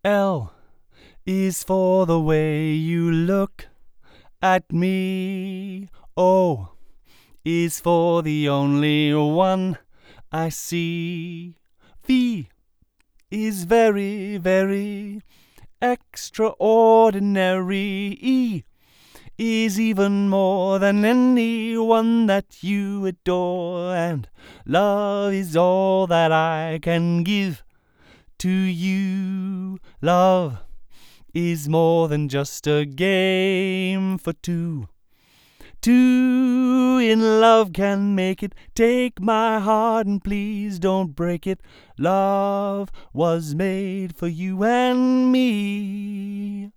L is for the way you look at me. O is for the only one I see. V is very, very extraordinary. E is even more than anyone that you adore, and love is all that I can give to you. Love is more than just a game for two. Two in love can make it. Take my heart and please don't break it. Love was made for you and me.